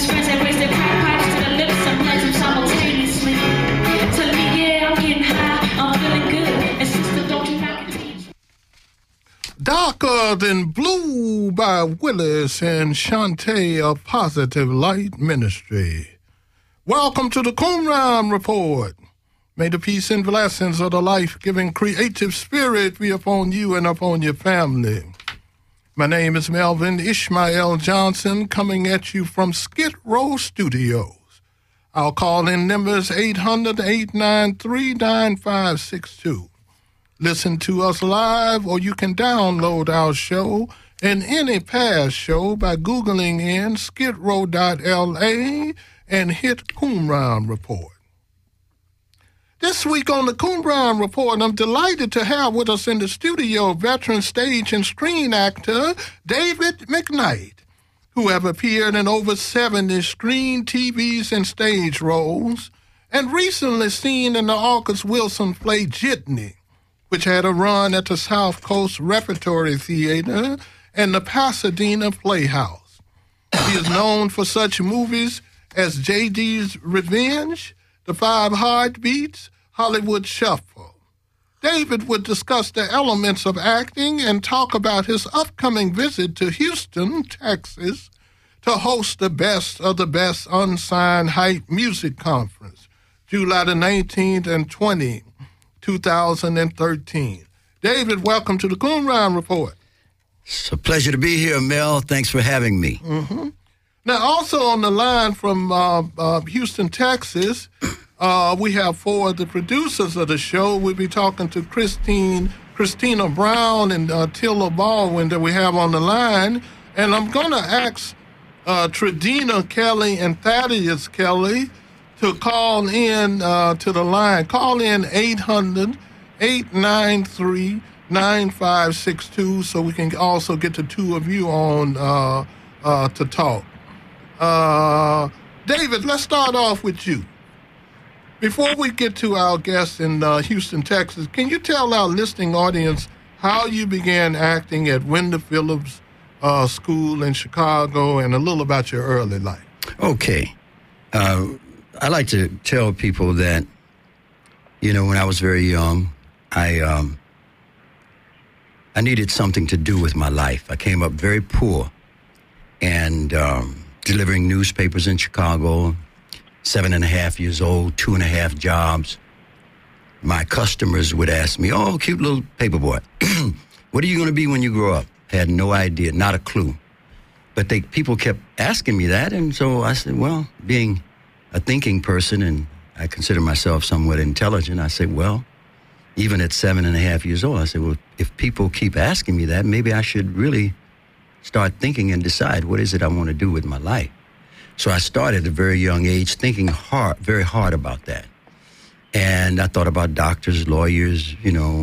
his friends that raise their crack pipes to the lips and blends them simultaneously. Telling me, yeah, I'm getting high, I'm feeling good. And sister, don't you knock it. Darker Than Blue by Willis and Shantae of Positive Light Ministry. Welcome to the Qumran Report. May the peace and blessings of the life-giving creative spirit be upon you and upon your family. My name is Melvin Ishmael Johnson, coming at you from Skid Row Studios. Our call-in number is 800-893-9562. Listen to us live, or you can download our show and any past show by Googling in skidrow.la and hit Qumran Report. This week on the Qumran Report, I'm delighted to have with us in the studio veteran stage and screen actor David McKnight, who have appeared in over 70 screen, TVs, and stage roles, and recently seen in the August Wilson play Jitney, which had a run at the South Coast Repertory Theater and the Pasadena Playhouse. He is known for such movies as J.D.'s Revenge, The Five Heartbeats, Hollywood Shuffle. David would discuss the elements of acting and talk about his upcoming visit to Houston, Texas, to host the Best of the Best Unsigned Hype Music Conference, July the 19th and 20th. 2013. David, welcome to the Qumran Report. It's a pleasure to be here, Mel. Thanks for having me. Mm-hmm. Now, also on the line from Houston, Texas, we have four of the producers of the show. We'll be talking to Christina Brown and Tilla Baldwin that we have on the line. And I'm going to ask Tredina Kelly and Thaddeus Kelly to call in to the line. Call in 800-893-9562 so we can also get the two of you on to talk. David, let's start off with you. Before we get to our guests in Houston, Texas, can you tell our listening audience how you began acting at Wendell Phillips School in Chicago and a little about your early life? Okay. I like to tell people that, when I was very young, I needed something to do with my life. I came up very poor and delivering newspapers in Chicago, 7.5 years old, 2.5 jobs. My customers would ask me, "Oh, cute little paper boy, what are you going to be when you grow up?" I had no idea, not a clue. But people kept asking me that, and so I said, well, being a thinking person, and I consider myself somewhat intelligent, I said, well, even at 7.5 years old, I said, well, if people keep asking me that, maybe I should really start thinking and decide what is it I want to do with my life. So I started at a very young age thinking very hard about that. And I thought about doctors, lawyers,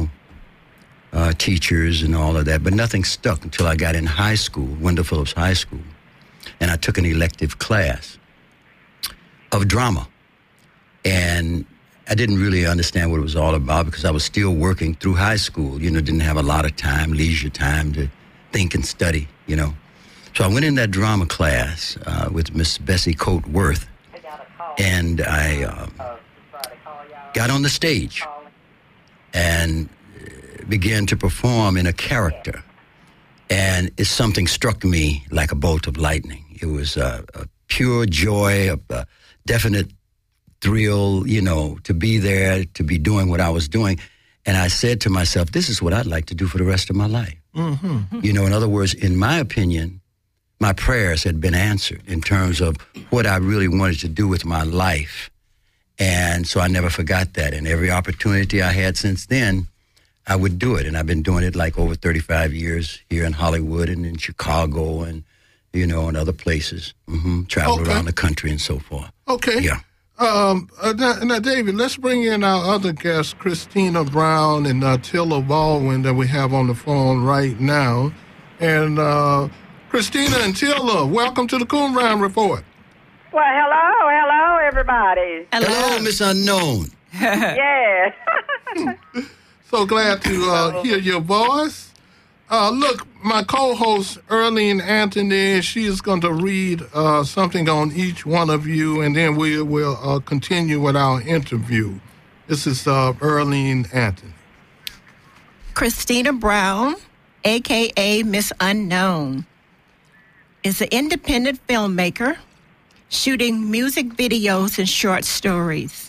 teachers and all of that, but nothing stuck until I got in high school, Wendell Phillips High School, and I took an elective class of drama. And I didn't really understand what it was all about because I was still working through high school, didn't have a lot of time, leisure time to think and study, So I went in that drama class with Miss Bessie Coate Worth, and I got on the stage and began to perform in a character. And something struck me like a bolt of lightning. It was a pure joy, a definite thrill, to be there, to be doing what I was doing. And I said to myself, this is what I'd like to do for the rest of my life. Mm-hmm. In other words, in my opinion, my prayers had been answered in terms of what I really wanted to do with my life. And so I never forgot that. And every opportunity I had since then, I would do it. And I've been doing it like over 35 years here in Hollywood and in Chicago and, and other places. Mm-hmm. Travel around the country and so forth. Okay. Yeah. Now, David, let's bring in our other guests, Christina Brown and Tilla Baldwin, that we have on the phone right now. And Christina and Tilla, welcome to the Qumran Report. Well, hello, everybody. Hello, Miss Unknown. Yeah. So glad to hear your voice. Look, my co-host, Earlene Anthony, she is going to read something on each one of you, and then we will continue with our interview. This is Earlene Anthony. Christina Brown, a.k.a. Miss Unknown, is an independent filmmaker shooting music videos and short stories.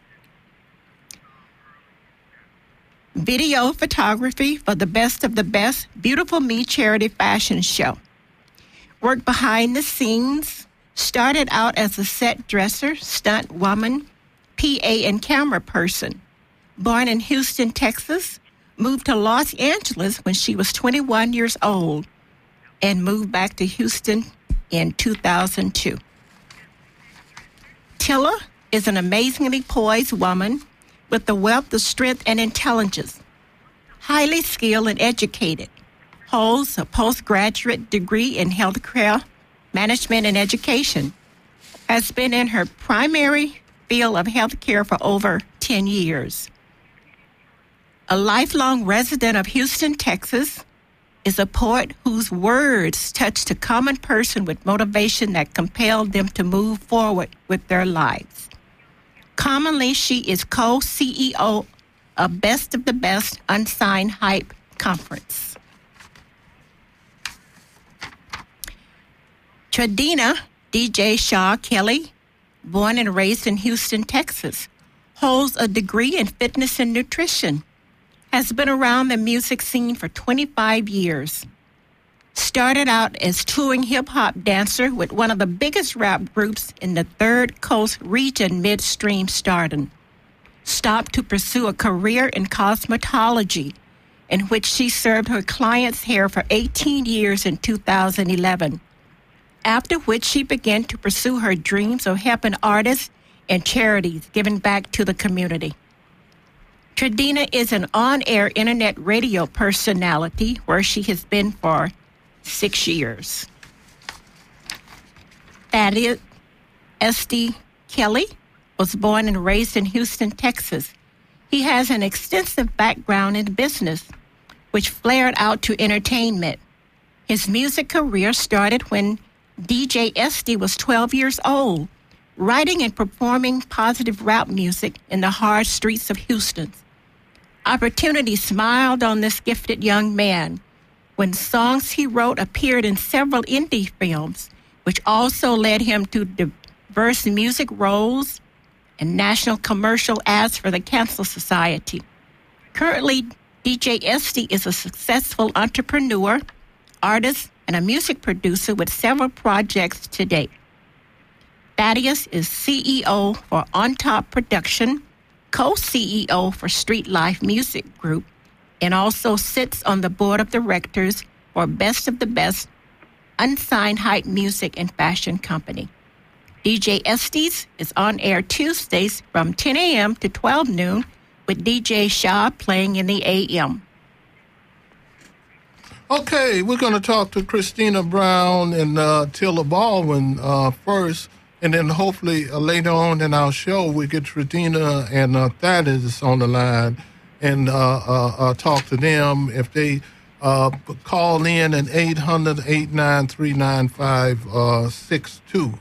Video photography for the Best of the Best Beautiful Me charity fashion show. Worked behind the scenes, started out as a set dresser, stunt woman, PA, and camera person. Born in Houston, Texas, moved to Los Angeles when she was 21 years old and moved back to Houston in 2002. Tilla is an amazingly poised woman with a wealth of strength and intelligence, highly skilled and educated, holds a postgraduate degree in healthcare management and education, has been in her primary field of healthcare for over 10 years. A lifelong resident of Houston, Texas, is a poet whose words touched a common person with motivation that compelled them to move forward with their lives. Commonly, she is co-CEO of Best of the Best Unsigned Hype Conference. Tradina DJ Shaw Kelly, born and raised in Houston, Texas, holds a degree in fitness and nutrition, has been around the music scene for 25 years. Started out as touring hip-hop dancer with one of the biggest rap groups in the Third Coast region midstream stardom. Stopped to pursue a career in cosmetology, in which she served her clients' hair for 18 years in 2011, after which she began to pursue her dreams of helping artists and charities, giving back to the community. Tradina is an on-air internet radio personality where she has been for 6 years. Thaddeus S.D. Kelly was born and raised in Houston, Texas. He has an extensive background in business, which flared out to entertainment. His music career started when DJ S.D. was 12 years old, writing and performing positive rap music in the hard streets of Houston. Opportunity smiled on this gifted young man when songs he wrote appeared in several indie films, which also led him to diverse music roles and national commercial ads for the Cancer Society. Currently, DJ SD is a successful entrepreneur, artist, and a music producer with several projects to date. Thaddeus is CEO for On Top Production, co-CEO for Street Life Music Group, and also sits on the board of directors for Best of the Best Unsigned Hype Music and Fashion Company. DJ Estes is on air Tuesdays from 10 a.m. to 12 noon with DJ Shaw playing in the a.m. Okay, we're going to talk to Christina Brown and Tilla Baldwin first, and then hopefully later on in our show we get Tradina and Thaddeus on the line and talk to them if they call in at 800-893-9562.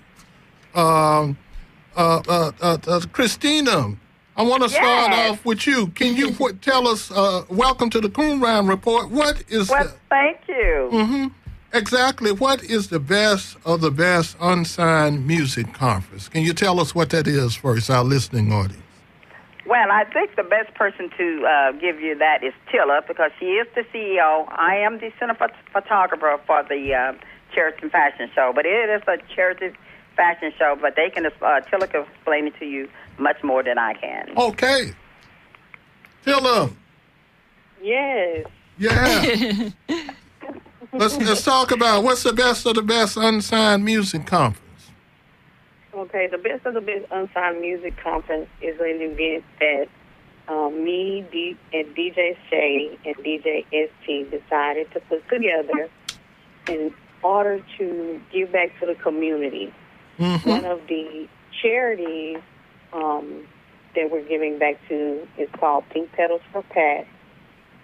Christina, I want to start off with you. Can you tell us, welcome to the Coon Round Report, what is... Thank you. Exactly. What is the Best of the Best Unsigned Music Conference? Can you tell us what that is first, our listening audience? Well, I think the best person to give you that is Tilla, because she is the CEO. I am the cinematographer for the Charity Fashion Show, but it is a charity fashion show, but they can Tilla can explain it to you much more than I can. Okay. Tilla. Yes. Yeah. Let's talk about what's the Best of the Best Unsigned Music Conference. Okay, the Best of the Best Unsigned Music Conference is an event that me, and DJ Shay, and DJ ST decided to put together in order to give back to the community. Mm-hmm. One of the charities that we're giving back to is called Pink Petals for Pat,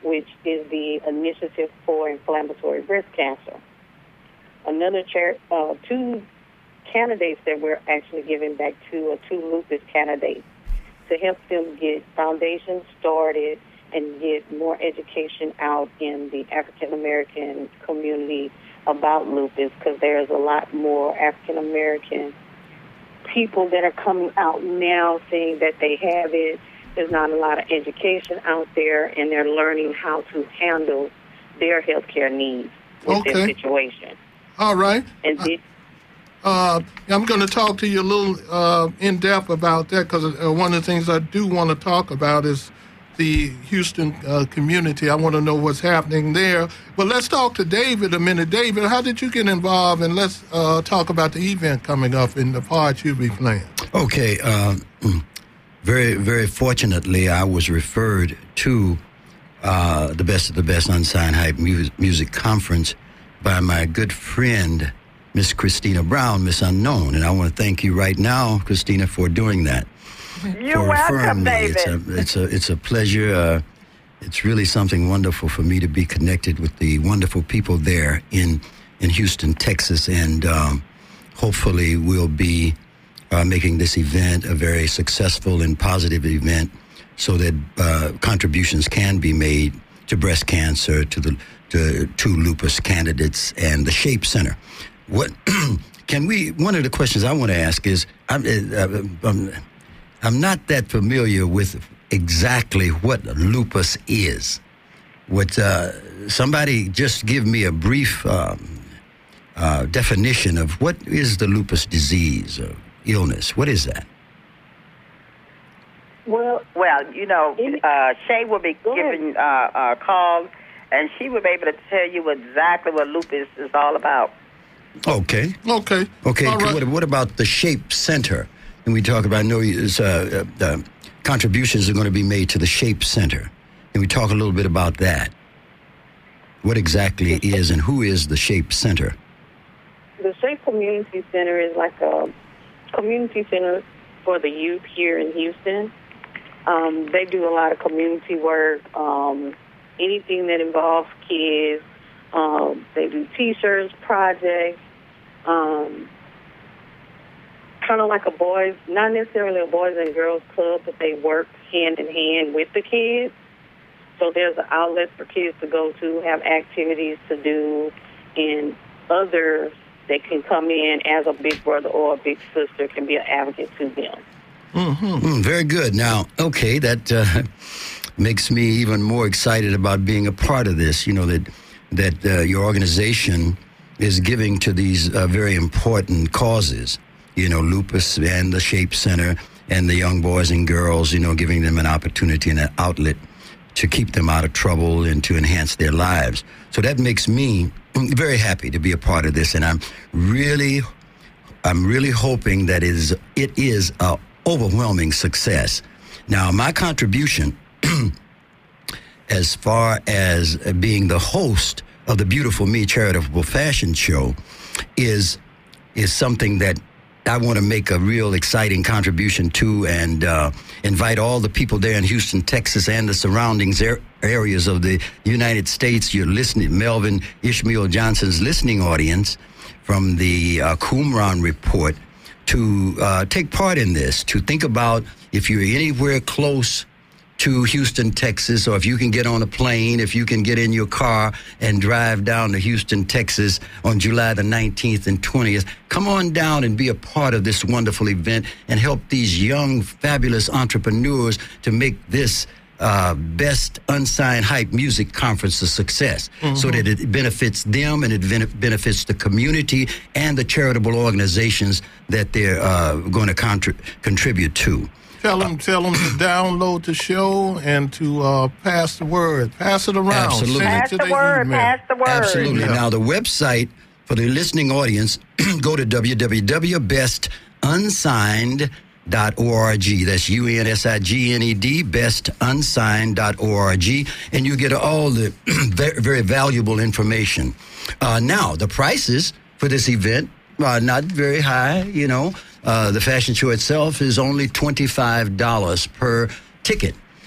which is the Initiative for Inflammatory Breast Cancer. Another two candidates that we're actually giving back to are two lupus candidates to help them get foundations started and get more education out in the African American community about lupus, because there's a lot more African American people that are coming out now saying that they have it. There's not a lot of education out there, and they're learning how to handle their healthcare needs with their situation. All right. And I'm going to talk to you a little in depth about that, because one of the things I do want to talk about is the Houston community. I want to know what's happening there. But let's talk to David a minute. David, how did you get involved? And let's talk about the event coming up and the part you'll be playing. Okay. Very, very fortunately, I was referred to the Best of the Best Unsigned Hype Music Conference by my good friend, Miss Christina Brown, Miss Unknown. And I want to thank you right now, Christina, for doing that. You're welcome, David. It's a pleasure. It's really something wonderful for me to be connected with the wonderful people there in Houston, Texas, and hopefully we'll be making this event a very successful and positive event, so that contributions can be made to breast cancer, to lupus candidates, and the SHAPE Center. What one of the questions I want to ask is, I'm not that familiar with exactly what lupus is. Would somebody just give me a brief definition of what is the lupus disease or illness? What is that? Well, Shay will be giving calls, and she will be able to tell you exactly what lupus is all about. Okay. All right. What about the SHAPE Center? And we talk about, contributions are going to be made to the SHAPE Center. And we talk a little bit about that. What exactly is and who is the SHAPE Center? The SHAPE Community Center is like a community center for the youth here in Houston. They do a lot of community work, anything that involves kids. They do T-shirts, projects, kind of like not necessarily a boys and girls club, but they work hand in hand with the kids. So there's an outlet for kids to go to, have activities to do, and others that can come in as a big brother or a big sister can be an advocate to them. Mm-hmm. Very good. Now, okay, that makes me even more excited about being a part of this. You know, that your organization is giving to these very important causes. You know, lupus and the SHAPE Center and the young boys and girls, giving them an opportunity and an outlet to keep them out of trouble and to enhance their lives. So that makes me very happy to be a part of this, and I'm really hoping that it is a overwhelming success. Now, my contribution, as far as being the host of the Beautiful Me Charitable Fashion Show, is something that I want to make a real exciting contribution to, and invite all the people there in Houston, Texas, and the surrounding areas of the United States. You're listening, Melvin Ishmael Johnson's listening audience from the Qumran Report, to take part in this, to think about if you're anywhere close to Houston, Texas, or if you can get on a plane, if you can get in your car and drive down to Houston, Texas on July the 19th and 20th, come on down and be a part of this wonderful event and help these young, fabulous entrepreneurs to make this Best Unsigned Hype Music Conference a success, so that it benefits them and it benefits the community and the charitable organizations that they're going to contribute to. Tell them to download the show and to pass the word. Pass it around. Absolutely. Pass the word. Absolutely. Yeah. Now, the website for the listening audience, go to www.bestunsigned.org. That's UNSIGNED, bestunsigned.org, and you get all the very, very valuable information. Now, the prices for this event are not very high, The fashion show itself is only $25 per ticket.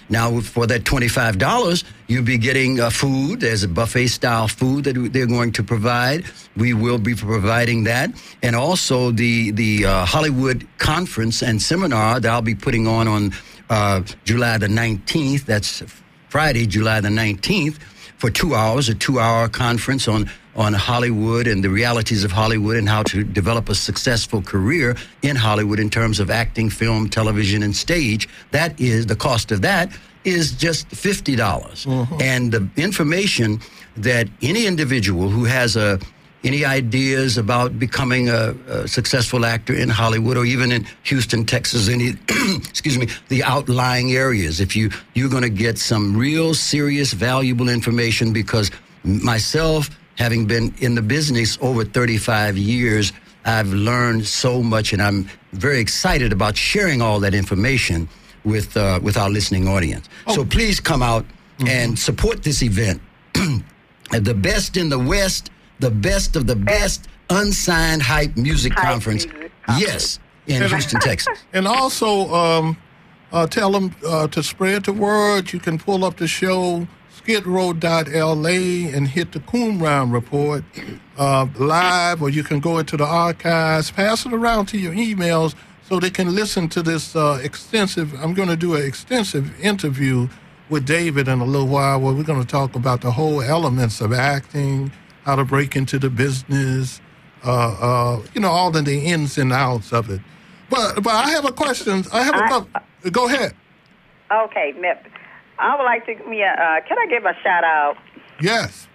Now, for that $25, you'll be getting food. There's a buffet-style food that they're going to provide. We will be providing that. And also the Hollywood conference and seminar that I'll be putting on July the 19th. That's Friday, July the 19th, for 2 hours, a 2-hour conference on Hollywood and the realities of Hollywood and how to develop a successful career in Hollywood in terms of acting, film, television, and stage. That is, the cost of that is just $50. Mm-hmm. And the information that any individual who has any ideas about becoming a successful actor in Hollywood or even in Houston, Texas, the outlying areas, if you're going to get some real serious, valuable information, because myself, having been in the business over 35 years, I've learned so much, and I'm very excited about sharing all that information with our listening audience. Oh. So please come out and support this event. The best in the West, the best of the best unsigned hype music conference. Yes, in Houston, Texas. And also tell them to spread the word. You can pull up the show, skidrow.la, and hit the Qumran Report live, or you can go into the archives, pass it around to your emails so they can listen to this I'm going to do an extensive interview with David in a little while, where we're going to talk about the whole elements of acting, how to break into the business, all the ins and outs of it. But I have a question. I have a couple. Go ahead. Okay, Mip. I would like to, can I give a shout out? Yes.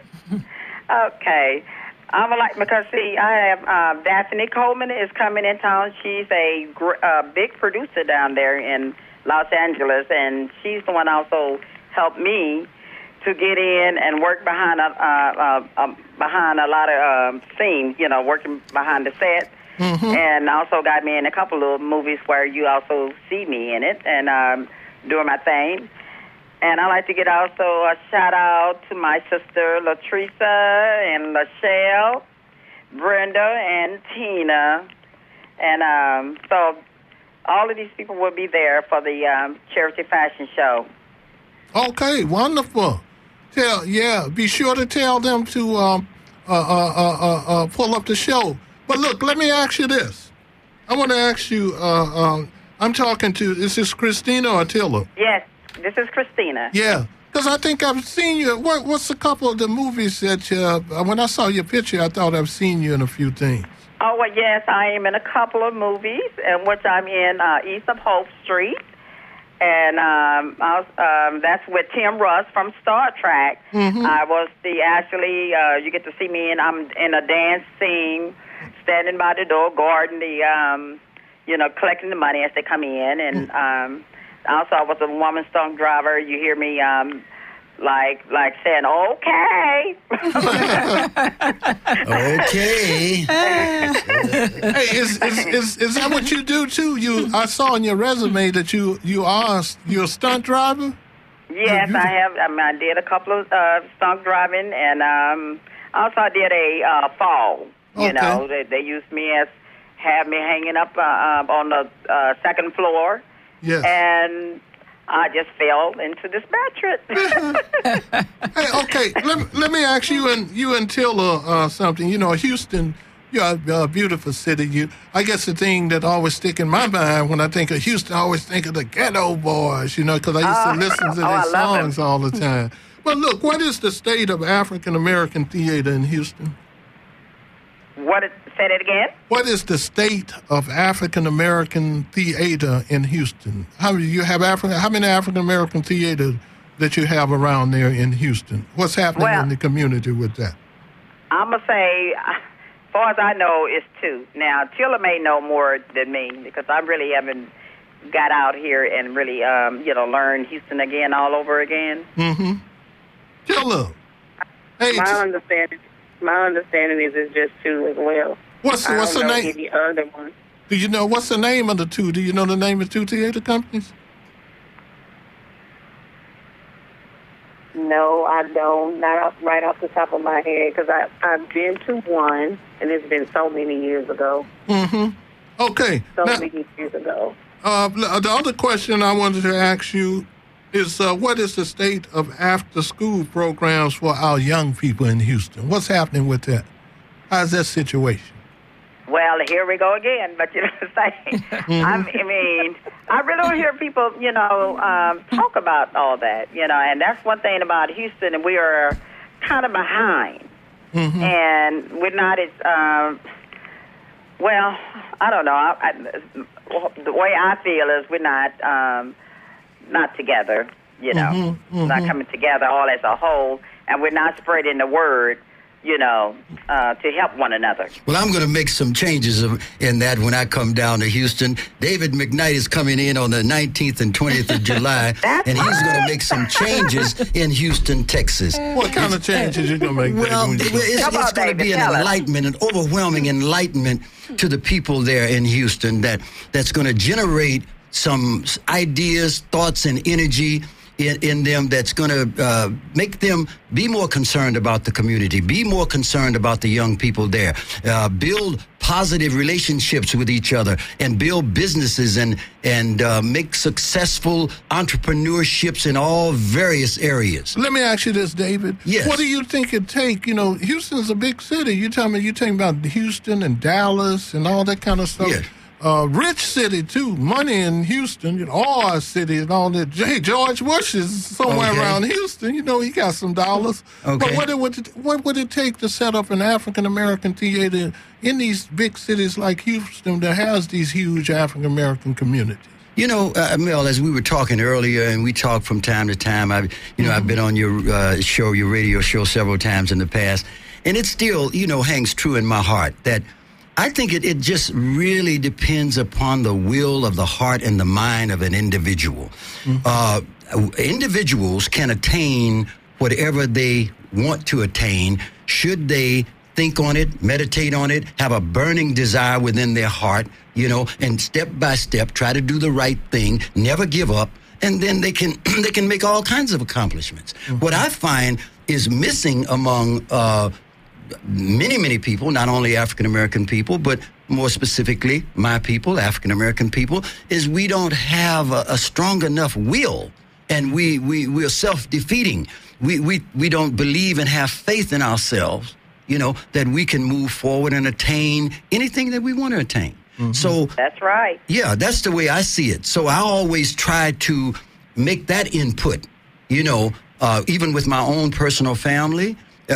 Okay. I would like, because I have Daphne Coleman is coming in town. She's a big producer down there in Los Angeles, and she's the one also helped me to get in and work behind a lot of scenes, working behind the set. Mm-hmm. And also got me in a couple of movies where you also see me in it and doing my thing. And I'd like to get also a shout-out to my sister, Latricia and Lachelle, Brenda, and Tina. And so all of these people will be there for the charity fashion show. Okay, wonderful. Be sure to tell them to pull up the show. But look, let me ask you this. I want to ask you, I'm talking to, is this Christina or Tilla? Yes. This is Christina. Yeah, because I think I've seen you. What's a couple of the movies that when I saw your picture, I thought I've seen you in a few things. Oh, well, yes, I am in a couple of movies, in which I'm in East of Hope Street. And that's with Tim Russ from Star Trek. Mm-hmm. I was you get to see me, and I'm in a dance scene, standing by the door, guarding collecting the money as they come in. And also, I was a woman stunt driver. You hear me like saying, okay. Okay. Hey, is that what you do too? I saw on your resume that you're a stunt driver? Yes, I have. I did a couple of stunt driving, and also I did a fall. Okay. They used me have me hanging up on the second floor. Yes. And I just fell into this mattress. Hey, okay. Let me ask you and Tilla something. Houston, you're a beautiful city. I guess the thing that always stick in my mind when I think of Houston, I always think of the Ghetto Boys. Because I used to listen to their songs all the time. But look, what is the state of African American theater in Houston? Say that again? What is the state of African American theater in Houston? How many African American theater that you have around there in Houston? What's happening in the community with that? I'm gonna say, as far as I know, it's 2. Now, Tilla may know more than me, because I really haven't got out here and really, learned Houston again all over again. Mm-hmm. Tilla. Hey, My understanding is it's just 2 as well. What's the name? The other one. Do you know what's the name of the 2? Do you know the name of 2 theater companies? No, I don't. Not right off the top of my head, because I've been to one, and it's been so many years ago. Mm-hmm. Okay. Many years ago. The other question I wanted to ask you is what is the state of after-school programs for our young people in Houston? What's happening with that? How's that situation? Well, here we go again. But you know what I'm saying? I mean, I really don't hear people, talk about all that, and that's one thing about Houston, and we are kind of behind. Mm-hmm. And we're not as, well, I don't know. The way I feel is we're not together, not coming together all as a whole, and we're not spreading the word, to help one another. Well, I'm going to make some changes in that when I come down to Houston. David McKnight is coming in on the 19th and 20th of July, and he's going to make some changes in Houston, Texas. What kind of changes you going to make? Well, it's going to be an enlightenment, an overwhelming enlightenment to the people there in Houston that's going to generate some ideas, thoughts, and energy in them that's going to make them be more concerned about the community, be more concerned about the young people there, build positive relationships with each other, and build businesses and make successful entrepreneurships in all various areas. Let me ask you this, David. Yes. What do you think it take? Houston's a big city. You're talking about Houston and Dallas and all that kind of stuff. Yeah. Rich city too, money in Houston, all our city and all that. George Bush is somewhere around Houston. He got some dollars. Okay. But what would it take to set up an African American theater in these big cities like Houston that has these huge African American communities? Mel, as we were talking earlier, and we talk from time to time, I've been on your your radio show several times in the past, and it still, hangs true in my heart that I think it just really depends upon the will of the heart and the mind of an individual. Mm-hmm. Individuals can attain whatever they want to attain should they think on it, meditate on it, have a burning desire within their heart, and step by step try to do the right thing, never give up, and then they can make all kinds of accomplishments. Mm-hmm. What I find is missing among many people, not only African-American people, but more specifically my people, African-American people, is we don't have a strong enough will, and we're self-defeating. We don't believe and have faith in ourselves, that we can move forward and attain anything that we want to attain. Mm-hmm. So that's right. Yeah, that's the way I see it. So I always try to make that input, even with my own personal family.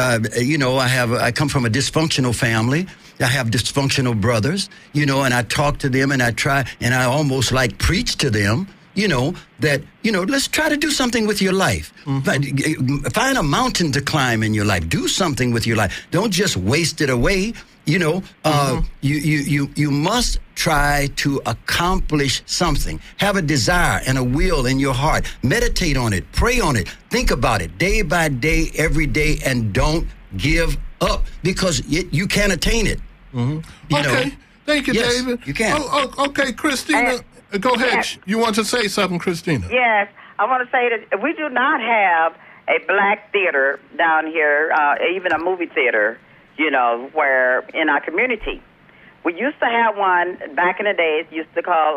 I come from a dysfunctional family. I have dysfunctional brothers, and I talk to them and I almost like preach to them, that, let's try to do something with your life. Mm-hmm. Find a mountain to climb in your life. Do something with your life. Don't just waste it away. Mm-hmm. You must try to accomplish something. Have a desire and a will in your heart. Meditate on it. Pray on it. Think about it day by day, every day, and don't give up because you can attain it. Mm-hmm. Okay. Thank you, yes, David. You can. Okay, Christina, go ahead. Yes. You want to say something, Christina? Yes. I want to say that we do not have a black theater down here, even a movie theater, where in our community. We used to have one back in the days, used to call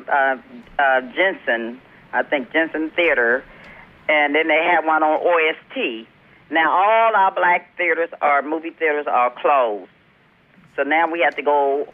Jensen, I think Jensen Theater, and then they had one on OST. Now all our black theaters or movie theaters are closed. So now we have to go,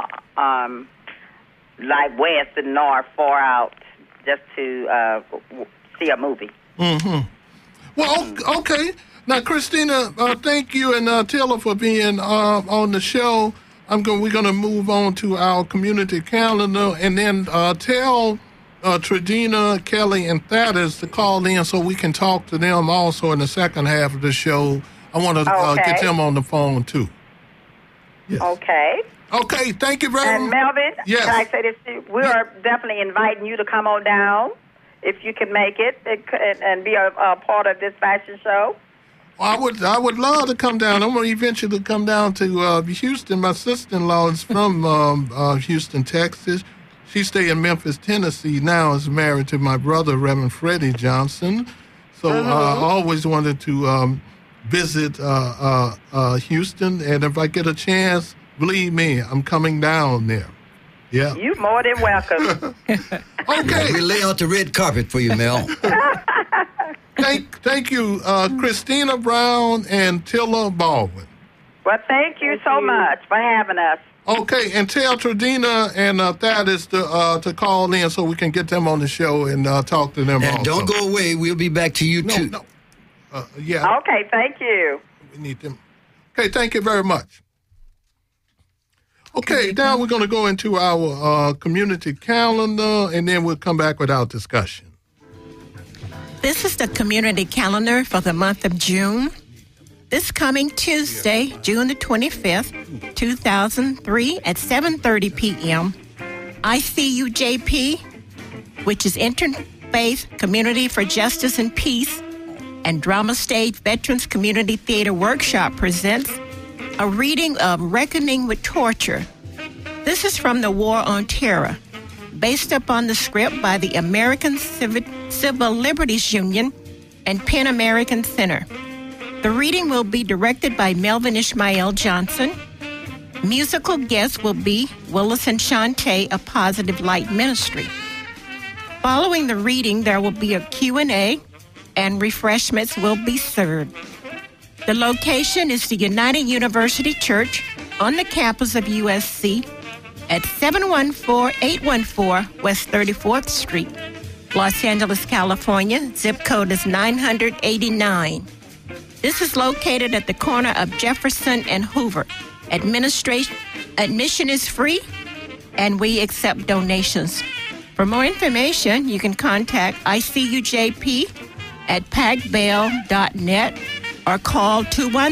like west and north, far out, just to see a movie. Mm-hmm. Well, okay. Now, Christina, thank you and Taylor for being on the show. We're going to move on to our community calendar and then tell Tredina, Kelly, and Thaddeus to call in so we can talk to them also in the second half of the show. I want to get them on the phone, too. Yes. Okay. Okay, thank you very much. And Melvin, yes. can I say this too? We are definitely inviting you to come on down if you can make it and be a part of this fashion show. I would love to come down. I'm going to eventually come down to Houston. My sister-in-law is from Houston, Texas. She stays in Memphis, Tennessee now, is married to my brother, Reverend Freddie Johnson. So I always wanted to visit Houston. And if I get a chance, believe me, I'm coming down there. Yeah. You more than welcome. Okay. We lay out the red carpet for you, Mel. Thank you, Christina Brown and Tilla Baldwin. Well, thank you so much for having us. Okay, and tell Tradina and Thaddeus to call in so we can get them on the show and talk to them. And also. don't go away. We'll be back to you, too. No. Yeah. Okay, thank you. We need them. Okay, thank you very much. Okay, now we're going to go into our community calendar, and then we'll come back with our discussion. This is the community calendar for the month of June. This coming Tuesday, June the 25th, 2003 at 7:30 p.m., ICUJP, which is Interfaith Community for Justice and Peace, and Drama Stage Veterans Community Theater Workshop presents a reading of Reckoning with Torture. This is from The War on Terror, based upon the script by the American Civil Liberties Union and Pan American Center. The reading will be directed by Melvin Ishmael Johnson. Musical guests will be Willis and Shantae of Positive Light Ministry. Following the reading, there will be a Q&A, and refreshments will be served. The location is the United University Church on the campus of USC at 714-814 West 34th Street, Los Angeles, California. Zip code is 989. This is located at the corner of Jefferson and Hoover. Admission is free, and we accept donations. For more information, you can contact ICUJP at pagbell.net or call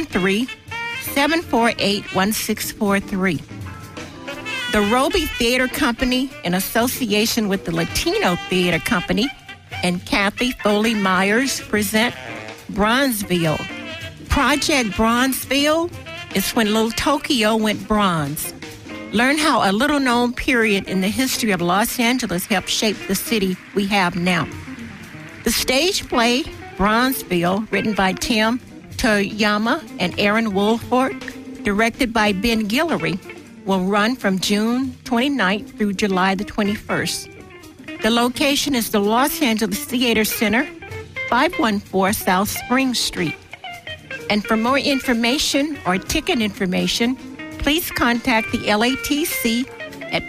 213-748-1643. The Roby Theater Company, in association with the Latino Theater Company and Kathy Foley Myers, present Bronzeville. Project Bronzeville is when Little Tokyo went bronze. Learn how a little-known period in the history of Los Angeles helped shape the city we have now. The stage play, Bronzeville, written by Tim Toyama and Aaron Woolford, directed by Ben Guillory, will run from June 29th through July the 21st. The location is the Los Angeles Theater Center, 514 South Spring Street. And for more information or ticket information, please contact the LATC at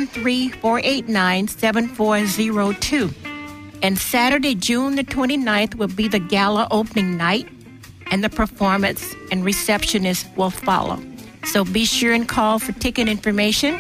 213-489-7402. And Saturday, June the 29th, will be the gala opening night, and the performance and receptionist will follow. So be sure and call for ticket information,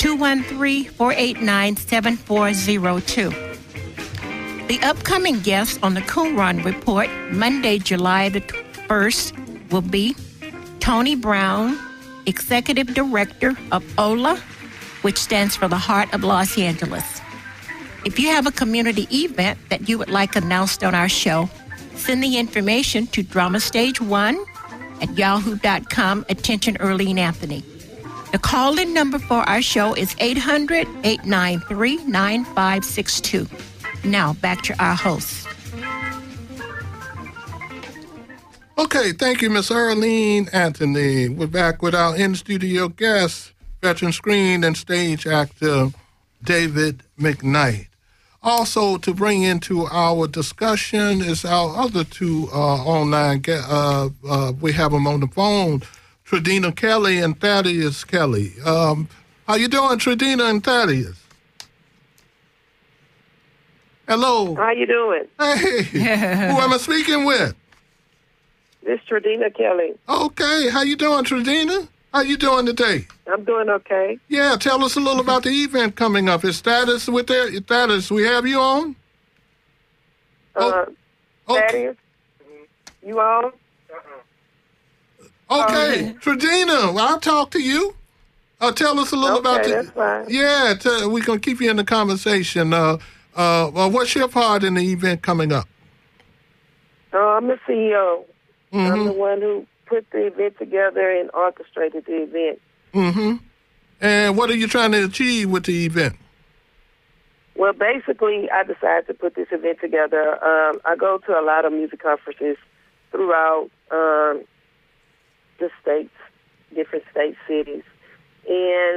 213-489-7402. The upcoming guests on the Qumran Report, Monday, July the 1st, will be Tony Brown, Executive Director of OLA, which stands for the Heart of Los Angeles. If you have a community event that you would like announced on our show, send the information to dramastage1@yahoo.com. Attention, Earlene Anthony. The call-in number for our show is 800-893-9562. Now, back to our host. Okay, thank you, Miss Earlene Anthony. We're back with our in-studio guest, veteran screen and stage actor David McKnight. Also, to bring into our discussion is our other two online guests. We have them on the phone, Tradina Kelly and Thaddeus Kelly. How you doing, Tradina and Thaddeus? Hello. How you doing? Hey, who am I speaking with? This is Tradina Kelly. Okay, how you doing, Tradina? How you doing today? I'm doing okay. Yeah, tell us a little about the event coming up. Is Thaddeus with there? Thaddeus, we have you on? Thaddeus, you on? Okay, Tradina, well, I'll talk to you. Tell us a little about the... that's fine. Yeah, we're going to keep you in the conversation. What's your part in the event coming up? I'm the CEO. Mm-hmm. I'm the one who put the event together and orchestrated the event. Mm-hmm. And what are you trying to achieve with the event? Well, basically, I decided to put this event together. I go to a lot of music conferences throughout the states, different state cities. And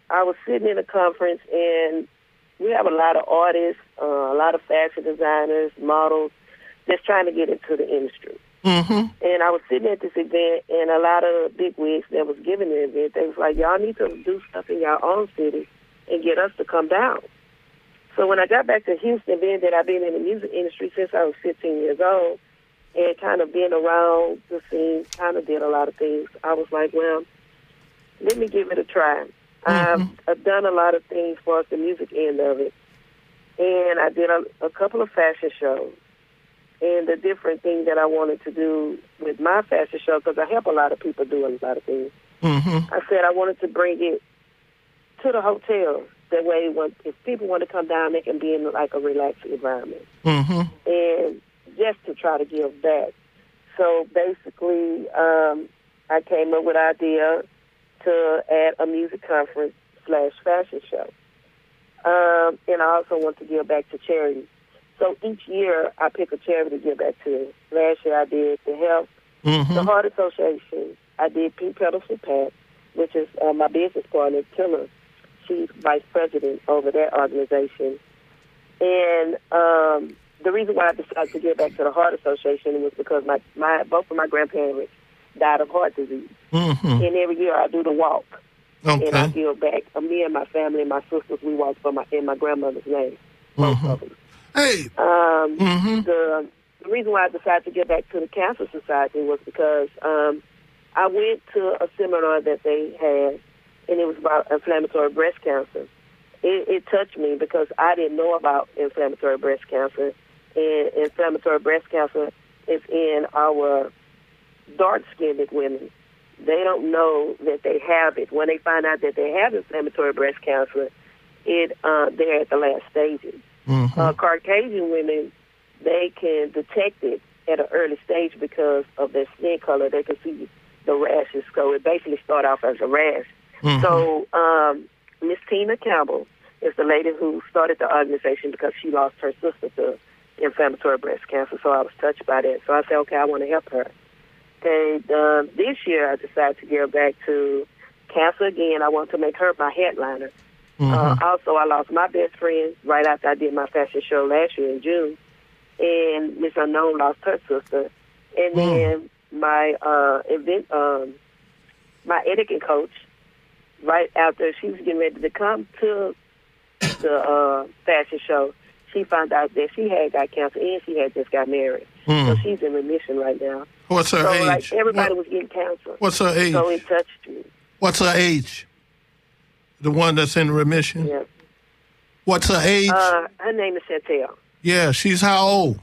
I was sitting in a conference, and we have a lot of artists, a lot of fashion designers, models, just trying to get into the industry. Mm-hmm. And I was sitting at this event, and a lot of big wigs that was giving the event, they was like, y'all need to do stuff in your own city and get us to come down. So when I got back to Houston, being that I've been in the music industry since I was 15 years old, and kind of being around the scene, kind of did a lot of things, I was like, well, let me give it a try. I've done a lot of things for the music end of it. And I did a couple of fashion shows. And the different thing that I wanted to do with my fashion show, because I help a lot of people do a lot of things, I said I wanted to bring it to the hotels. That way, if people want to come down, they can be in like a relaxed environment. And just to try to give back. So basically, I came up with an idea to add a music conference / fashion show. And I also want to give back to charity. So each year, I pick a charity to give back to. Last year, I did the Health, the Heart Association. I did Pink Petals for Pat, which is my business partner, Tiller. She's vice president over that organization. And the reason why I decided to give back to the Heart Association was because both of my grandparents died of heart disease. And every year, I do the walk. Okay. And I give back. Me and my family and my sisters, we walk in my grandmother's name, both of them. Hey. The reason why I decided to get back to the Cancer Society was because I went to a seminar that they had, and it was about inflammatory breast cancer. It touched me because I didn't know about inflammatory breast cancer, and inflammatory breast cancer is in our dark-skinned women. They don't know that they have it. When they find out that they have inflammatory breast cancer, they're at the last stages. Caucasian women, they can detect it at an early stage because of their skin color. They can see the rashes. So it basically starts off as a rash. So Miss Tina Campbell is the lady who started the organization because she lost her sister to inflammatory breast cancer. So I was touched by that. So I said, okay, I want to help her. Okay, this year I decided to give back to cancer again. I want to make her my headliner. Also, I lost my best friend right after I did my fashion show last year in June. And Miss Unknown lost her sister. And then my my etiquette coach, right after she was getting ready to come to the fashion show, she found out that she had got cancer and she had just got married. So she's in remission right now. What's her age? Like everybody was getting cancer. What's her age? So it touched me. What's her age? The one that's in remission? Yeah. What's her age? Her name is Chantel. Yeah, she's how old?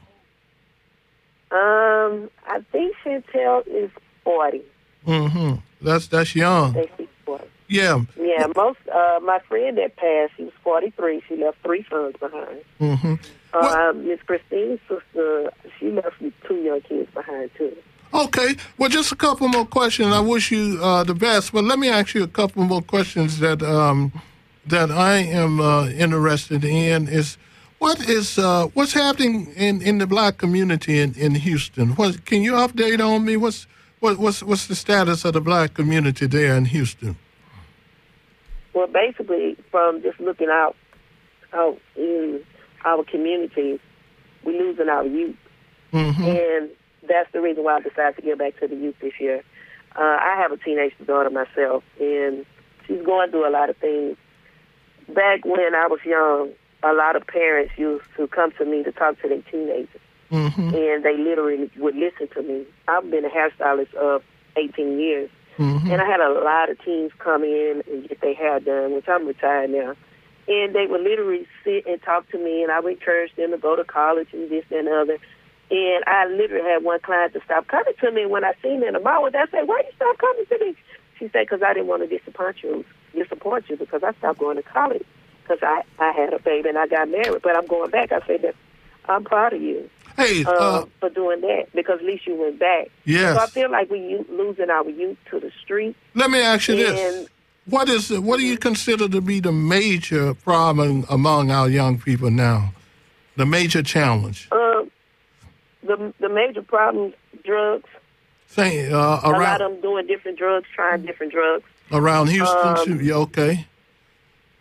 I think Chantel is 40. That's young. I think she's 40. Yeah. Yeah, my friend that passed, she was 43. She left 3 sons behind. Miss Christine's sister, she left 2 young kids behind, too. Okay. Well, just a couple more questions. I wish you the best, but let me ask you a couple more questions that I am interested in. Is what's happening in the black community in Houston? Can you update on me? What's the status of the black community there in Houston? Well, basically, from just looking out in our communities, we're losing our youth. And that's the reason why I decided to give back to the youth this year. I have a teenage daughter myself, and she's going through a lot of things. Back when I was young, a lot of parents used to come to me to talk to their teenagers, and they literally would listen to me. I've been a hairstylist of 18 years, and I had a lot of teens come in and get their hair done, which I'm retired now. And they would literally sit and talk to me, and I would encourage them to go to college and this and the other. And I literally had one client to stop coming to me. When I seen her in the mall, I said, "Why you stop coming to me?" She said, "Because I didn't want to disappoint you because I stopped going to college because I had a baby and I got married. But I'm going back." I said, that I'm proud of you for doing that because at least you went back. Yes. So I feel like we're losing our youth to the street. Let me ask you this. What do you consider to be the major problem among our young people now? The major challenge? The major problem, drugs. A lot of them doing different drugs, trying different drugs. Around Houston, too? Yeah, okay.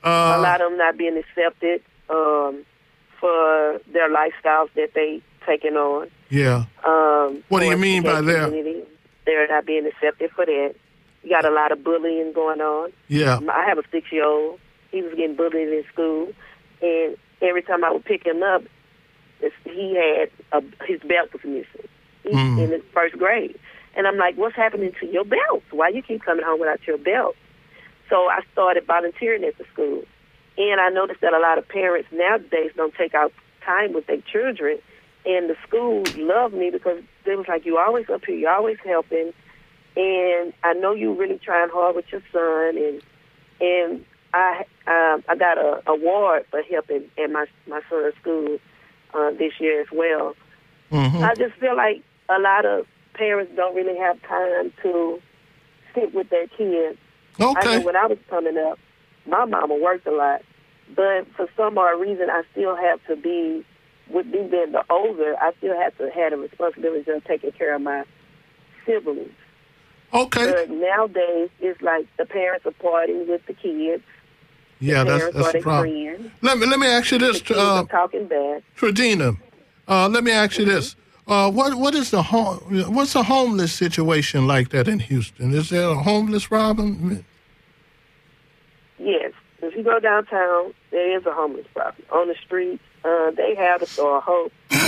A lot of them not being accepted for their lifestyles that they taking on. Yeah. What do you mean by that? They're not being accepted for that. You got a lot of bullying going on. Yeah. I have a 6-year-old. He was getting bullied in school, and every time I would pick him up, he had his belt was missing. He's in his first grade. And I'm like, what's happening to your belt? Why you keep coming home without your belt? So I started volunteering at the school. And I noticed that a lot of parents nowadays don't take out time with their children. And the school loved me because they was like, you always up here, you always helping. And I know you really trying hard with your son. And I got an award for helping at my son's school this year as well. I just feel like a lot of parents don't really have time to sit with their kids. Okay. I know when I was coming up, my mama worked a lot, but for some odd reason, I still have to be, with me being the older, I still have to have the responsibility of taking care of my siblings. Okay. But nowadays, it's like the parents are partying with the kids. Yeah, that's the problem. Let me ask you this, talking bad. Tradena. Let me ask you this. What's the homeless situation like that in Houston? Is there a homeless problem? Yes. If you go downtown, there is a homeless problem. On the streets, they have the store Hope.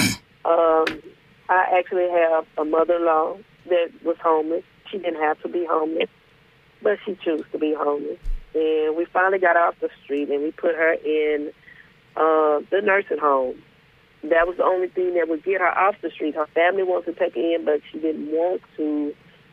I actually have a mother-in-law that was homeless. She didn't have to be homeless, but she chose to be homeless. And we finally got her off the street, and we put her in the nursing home. That was the only thing that would get her off the street. Her family wanted to take her in, but she didn't want to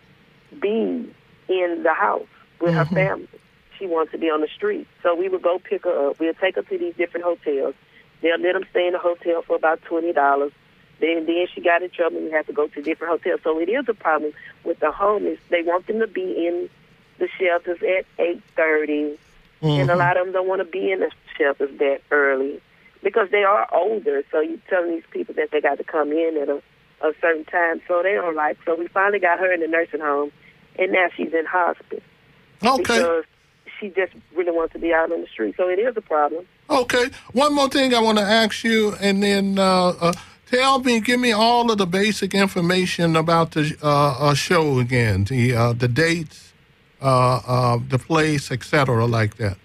be in the house with her family. She wanted to be on the street. So we would go pick her up. We'll take her to these different hotels. They'll let them stay in the hotel for about $20. Then she got in trouble, and we had to go to different hotels. So it is a problem with the homeless. They want them to be in the shelters at 8:30, and a lot of them don't want to be in the shelters that early because they are older. So you're telling these people that they got to come in at a certain time, so they don't like. So we finally got her in the nursing home, and now she's in hospice. Okay. Because she just really wants to be out on the street. So it is a problem. Okay. One more thing I want to ask you, and then give me all of the basic information about the show again, the dates, the place, etc., like that.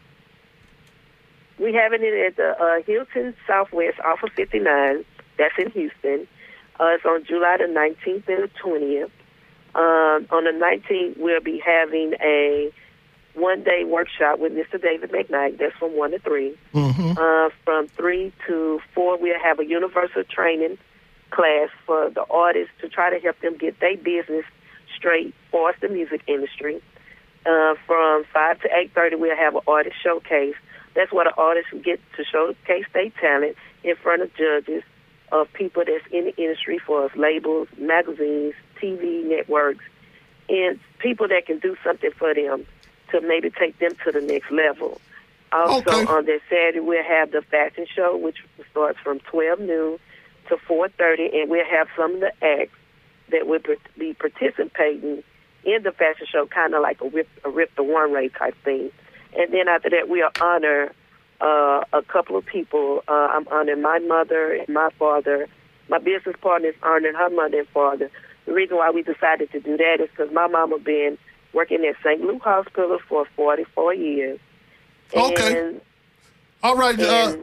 We having it at the Hilton Southwest off of 59. That's in Houston. It's on July the 19th and the 20th. On the 19th, we'll be having a one-day workshop with Mr. David McKnight. That's from 1 to 3. From 3 to 4, we'll have a universal training class for the artists to try to help them get their business straight for the music industry. From 5 to 8:30, we'll have an artist showcase. That's where the artists get to showcase their talent in front of judges, of people that's in the industry for us, labels, magazines, TV networks, and people that can do something for them to maybe take them to the next level. Also, on that Saturday, we'll have the fashion show, which starts from 12 noon to 4:30, and we'll have some of the acts that will be participating in the fashion show, kind of like a Rip the One Ray type thing. And then after that, we'll honor a couple of people. I'm honoring my mother and my father. My business partner is honoring her mother and father. The reason why we decided to do that is because my mama been working at St. Luke Hospital for 44 years. Okay. All right.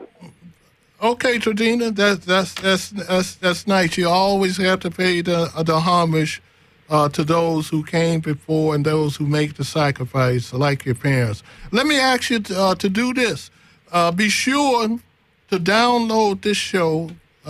Okay, Tradena, that's nice. You always have to pay the homage to those who came before and those who make the sacrifice, like your parents. Let me ask you to do this. Be sure to download this show,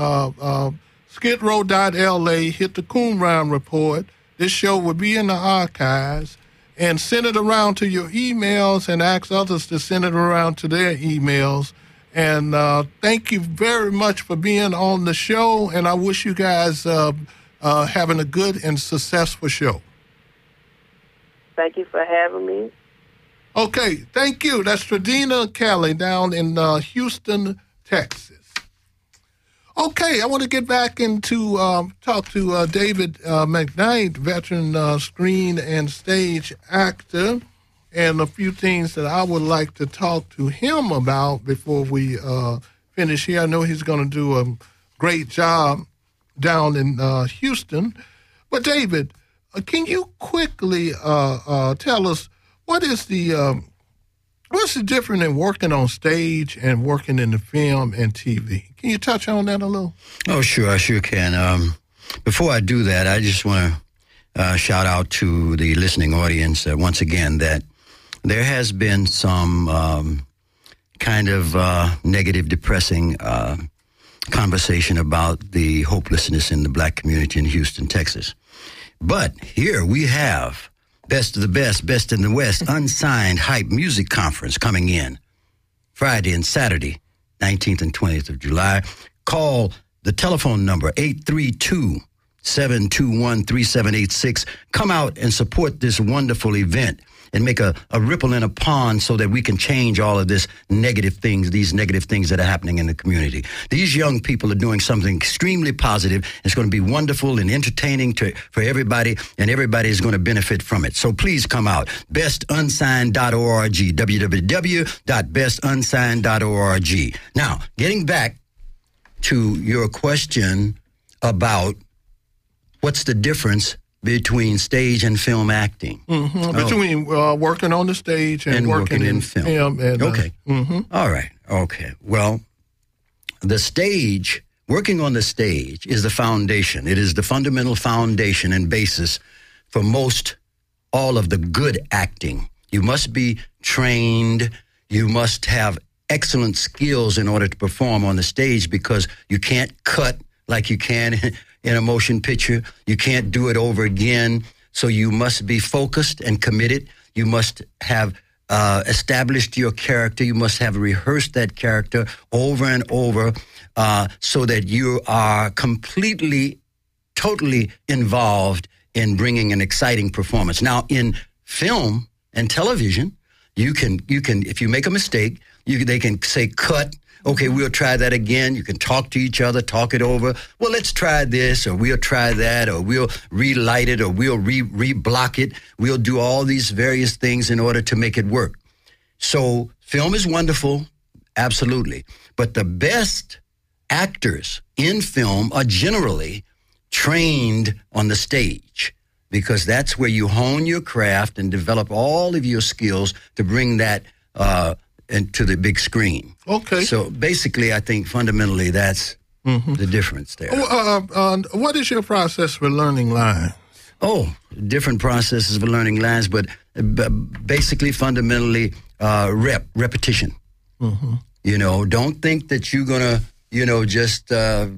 skidrow.la, hit the Coonrhyme Report. This show will be in the archives, and send it around to your emails and ask others to send it around to their emails. And thank you very much for being on the show, and I wish you guys having a good and successful show. Thank you for having me. Okay, thank you. That's Tradena Kelly down in Houston, Texas. Okay, I want to get back into talk to David McKnight, veteran screen and stage actor. and a few things that I would like to talk to him about before we finish here. I know he's going to do a great job down in Houston. But, David, can you quickly tell us what's the difference in working on stage and working in the film and TV? Can you touch on that a little? Oh, sure, I sure can. Before I do that, I just want to shout out to the listening audience once again that there has been some kind of negative, depressing conversation about the hopelessness in the black community in Houston, Texas. But here we have Best of the Best, Best in the West, Unsigned Hype Music Conference coming in Friday and Saturday, 19th and 20th of July. Call the telephone number, 832-721-3786. Come out and support this wonderful event and make a ripple in a pond so that we can change all of these negative things that are happening in the community. These young people are doing something extremely positive. It's going to be wonderful and entertaining for everybody, and everybody is going to benefit from it. So please come out. bestunsigned.org, www.bestunsigned.org. Now, getting back to your question about what's the difference between stage and film acting. Between working on the stage and working in film. Okay. All right. Okay. Well, the stage, working on the stage is the foundation. It is the fundamental foundation and basis for all of the good acting. You must be trained. You must have excellent skills in order to perform on the stage, because you can't cut like you can in a motion picture. You can't do it over again. So you must be focused and committed. You must have established your character. You must have rehearsed that character over and over so that you are completely, totally involved in bringing an exciting performance. Now, in film and television, you can if you make a mistake, they can say cut. Okay, we'll try that again. You can talk to each other, talk it over. Well, let's try this, or we'll try that, or we'll relight it, or we'll re-block it. We'll do all these various things in order to make it work. So film is wonderful, absolutely. But the best actors in film are generally trained on the stage, because that's where you hone your craft and develop all of your skills to bring that into the big screen. Okay. So basically, I think fundamentally that's the difference there. What is your process for learning lines? Oh, different processes for learning lines, but basically, fundamentally, repetition. You know, don't think that you're going to, just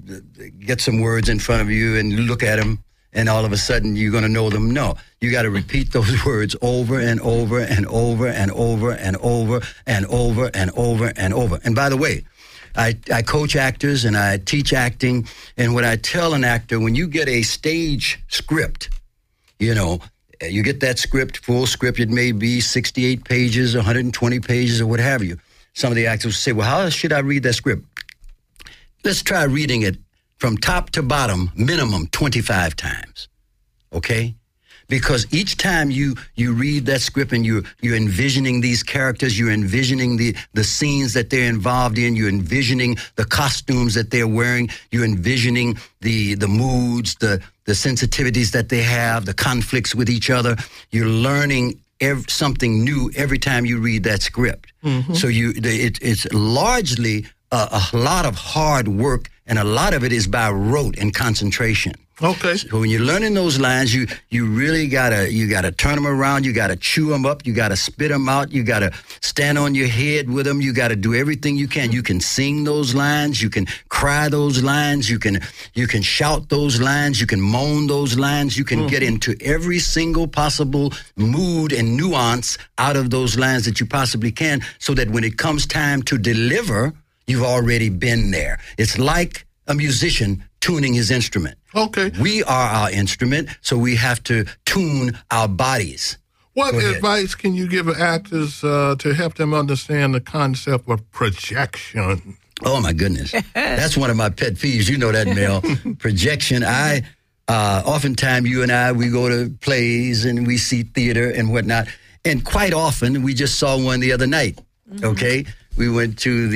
get some words in front of you and look at them and all of a sudden you're going to know them. No, you got to repeat those words over and over and over and over and over and over and over and over. And by the way, I coach actors and I teach acting. And what I tell an actor, when you get a stage script, you get that script, full script, it may be 68 pages, 120 pages, or what have you. Some of the actors will say, well, how should I read that script? Let's try reading it from top to bottom, minimum 25 times, okay? Because each time you read that script and you're envisioning these characters, you're envisioning the scenes that they're involved in, you're envisioning the costumes that they're wearing, you're envisioning the moods, the sensitivities that they have, the conflicts with each other. You're learning something new every time you read that script. So it's largely a lot of hard work, and a lot of it is by rote and concentration. Okay. So when you're learning those lines, you really gotta turn them around. You gotta chew them up. You gotta spit them out. You gotta stand on your head with them. You gotta do everything you can. You can sing those lines. You can cry those lines. You can shout those lines. You can moan those lines. You can get into every single possible mood and nuance out of those lines that you possibly can, so that when it comes time to deliver, you've already been there. It's like a musician tuning his instrument. Okay. We are our instrument, so we have to tune our bodies. What advice can you give actors to help them understand the concept of projection? Oh, my goodness. That's one of my pet peeves. You know that, Mel. Projection. Oftentimes, you and I, we go to plays and we see theater and whatnot. And quite often, we just saw one the other night, okay? We went to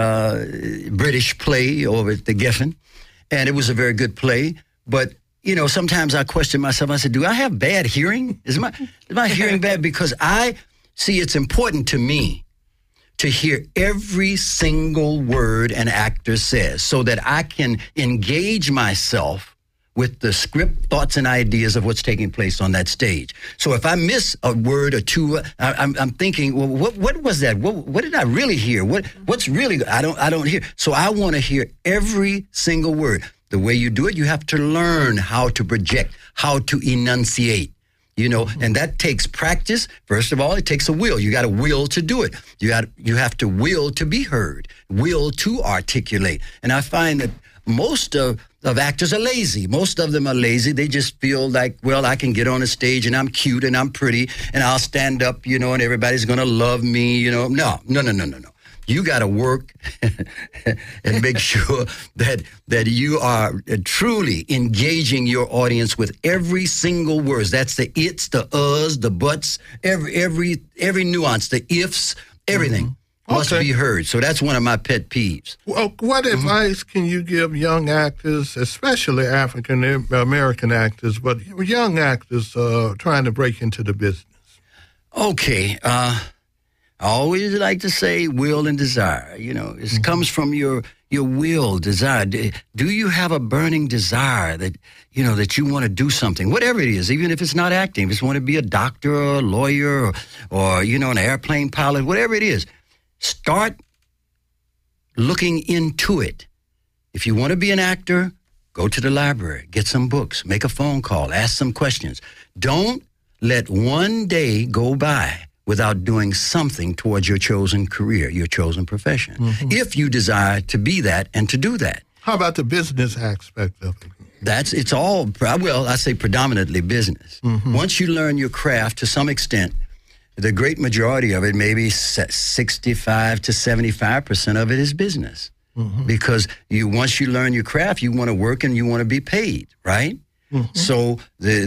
the British play over at the Geffen, and it was a very good play. But, you know, sometimes I question myself. I said, do I have bad hearing? Is my hearing bad? Because it's important to me to hear every single word an actor says so that I can engage myself with the script, thoughts, and ideas of what's taking place on that stage. So if I miss a word or two, I'm thinking, well, what was that? What did I really hear? What's really? I don't hear. So I want to hear every single word. The way you do it, you have to learn how to project, how to enunciate. You know, and that takes practice. First of all, it takes a will. You got to will to do it. You have to will to be heard, will to articulate. And I find that most of actors are lazy. Most of them are lazy. They just feel like, well, I can get on a stage and I'm cute and I'm pretty and I'll stand up, you know, and everybody's going to love me, you know. No. You got to work and make sure that you are truly engaging your audience with every single word. That's the its, the us, the buts, every nuance, the ifs, everything must be heard. So that's one of my pet peeves. Well, what advice can you give young actors, especially African American actors, but young actors trying to break into the business? Okay. I always like to say will and desire. You know, it comes from your will, desire. Do you have a burning desire that, you know, that you want to do something, whatever it is, even if it's not acting, if you want to be a doctor or a lawyer or, you know, an airplane pilot, whatever it is, start looking into it. If you want to be an actor, go to the library, get some books, make a phone call, ask some questions. Don't let one day go by without doing something towards your chosen career, your chosen profession, if you desire to be that and to do that. How about the business aspect of it? It's all, I say predominantly business. Once you learn your craft to some extent, the great majority of it, maybe 65 to 75% of it is business. Because once you learn your craft, you want to work and you want to be paid, right? So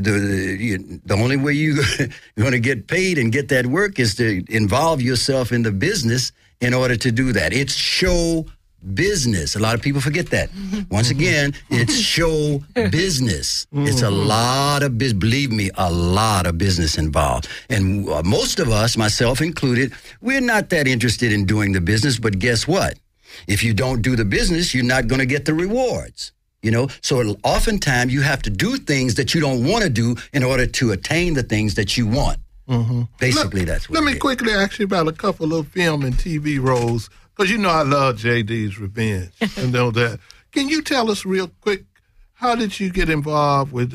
the only way you're going to get paid and get that work is to involve yourself in the business in order to do that. It's show business. A lot of people forget that. Once again, it's show business. It's a lot of business. Believe me, a lot of business involved. And most of us, myself included, we're not that interested in doing the business. But guess what? If you don't do the business, you're not going to get the rewards. You know, so oftentimes you have to do things that you don't want to do in order to attain the things that you want. Basically, that's what. Let me quickly ask you about a couple of film and TV roles, because you know I love JD's Revenge. You know that. Can you tell us real quick, how did you get involved with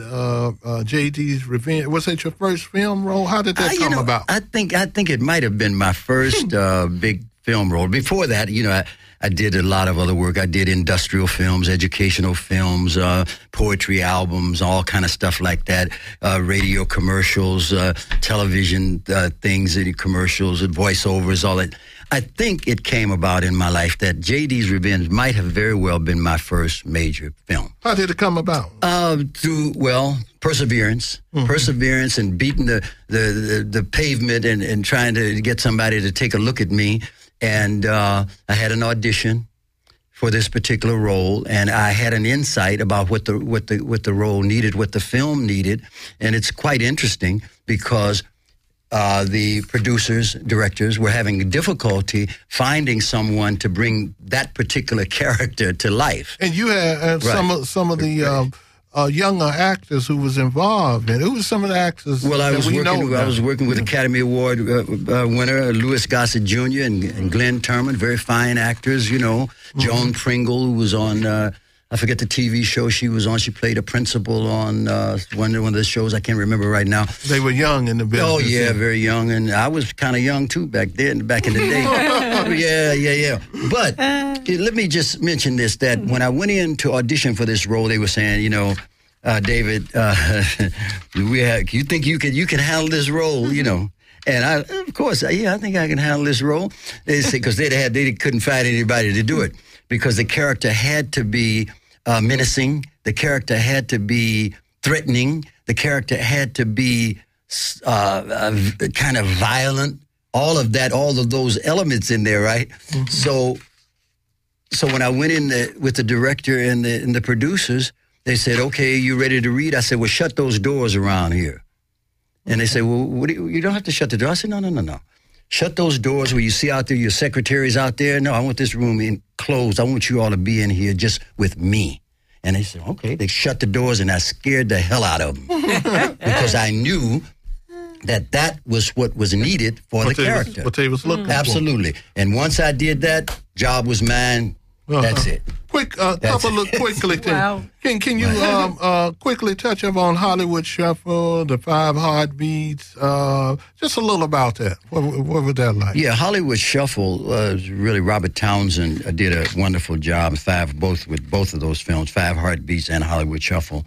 JD's Revenge? Was it your first film role? How did that come about? I think it might have been my first big film role. Before that, you know, I did a lot of other work. I did industrial films, educational films, poetry albums, all kind of stuff like that, radio commercials, television things, commercials, and voiceovers, all that. I think it came about in my life that JD's Revenge might have very well been my first major film. How did it come about? Through perseverance, perseverance, and beating the pavement and trying to get somebody to take a look at me. And I had an audition for this particular role, and I had an insight about what the role needed, what the film needed, and it's quite interesting because the producers, directors were having difficulty finding someone to bring that particular character to life. And you had some of the younger actors who was involved, and who was some of the actors? Well, I was working with Academy Award winner Louis Gossett Jr. and Glenn Turman, very fine actors. You know, Joan Pringle, who was on I forget the TV show she was on. She played a principal on one of the shows. I can't remember right now. They were young in the business. Oh yeah, very young, and I was kind of young too back in the day. Yeah. But let me just mention this: that when I went in to audition for this role, they were saying, you know, David, you think you can handle this role, you know? And I think I can handle this role. They said because they couldn't find anybody to do it because the character had to be menacing, the character had to be threatening, the character had to be kind of violent, all of that, all of those elements in there, right? Mm-hmm. So when I went in with the director and the producers, they said, "Okay, you ready to read?" I said, "Well, shut those doors around here." And they said, "Well, you don't have to shut the door." I said, No. Shut those doors where you see out there, your secretaries out there. No, I want this room closed. I want you all to be in here just with me. And they said, okay. They shut the doors, and I scared the hell out of them because I knew that was what was needed for the character. What they was looking for. Absolutely. And once I did that, job was mine. That's it. Quickly. Wow. Can you quickly touch on Hollywood Shuffle, the 5 Heartbeats, just a little about that? What was that like? Yeah, Hollywood Shuffle really Robert Townsend did a wonderful job. With both of those films, 5 Heartbeats and Hollywood Shuffle.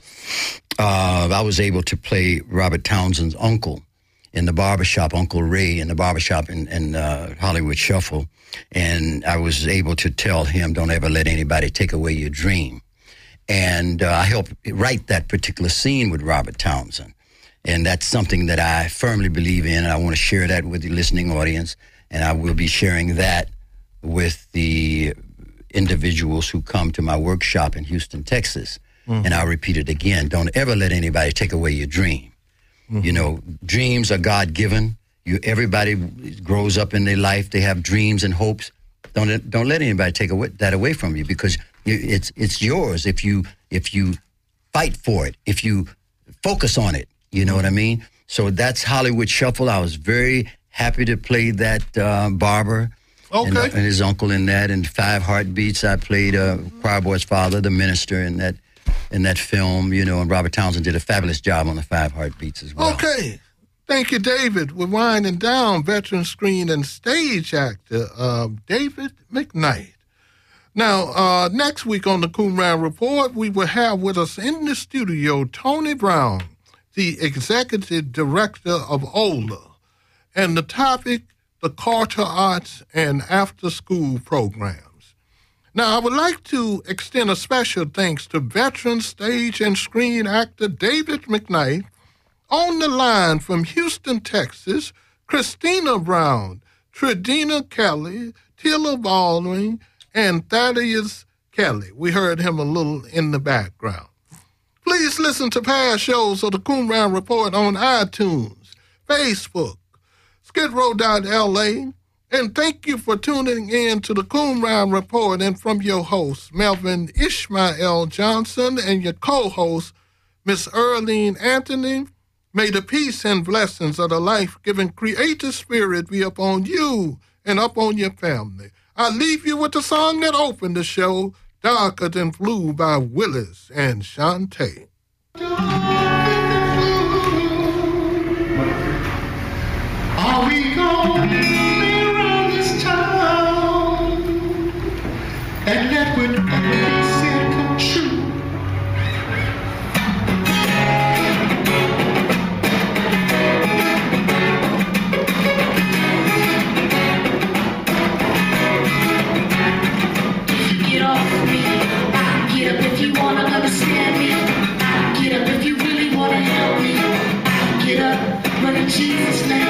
I was able to play Robert Townsend's uncle in the barbershop, Uncle Ray in the barbershop in Hollywood Shuffle. And I was able to tell him, don't ever let anybody take away your dream. And I helped write that particular scene with Robert Townsend. And that's something that I firmly believe in, and I want to share that with the listening audience. And I will be sharing that with the individuals who come to my workshop in Houston, Texas. Mm-hmm. And I'll repeat it again. Don't ever let anybody take away your dream. Mm-hmm. You know, dreams are God-given. Everybody grows up in their life. They have dreams and hopes. Don't let anybody take that away from you, because it's yours if you fight for it, if you focus on it. You know what I mean? So that's Hollywood Shuffle. I was very happy to play that barber and his uncle in that. And 5 Heartbeats, I played Choir Boy's father, the minister in that film. You know, and Robert Townsend did a fabulous job on the 5 Heartbeats as well. Okay. Thank you, David. We're winding down veteran screen and stage actor David McKnight. Now, next week on the Coon Round Report, we will have with us in the studio Tony Brown, the executive director of OLA, and the topic, the Carter Arts and after-school programs. Now, I would like to extend a special thanks to veteran stage and screen actor David McKnight. On the line from Houston, Texas, Christina Brown, Tredina Kelly, Tilla Baldwin, and Thaddeus Kelly. We heard him a little in the background. Please listen to past shows of the Coon Round Report on iTunes, Facebook, skidrow.la, and thank you for tuning in to the Coon Round Report, and from your host, Melvin Ishmael Johnson, and your co-host, Miss Earlene Anthony. May the peace and blessings of the life-giving creative spirit be upon you and upon your family. I leave you with the song that opened the show, Darker Than Blue by Willis and Shantae. Are we going around this town and let whatever we said come true? Understand me. I get up if you really want to help me. I get up, but in Jesus' name.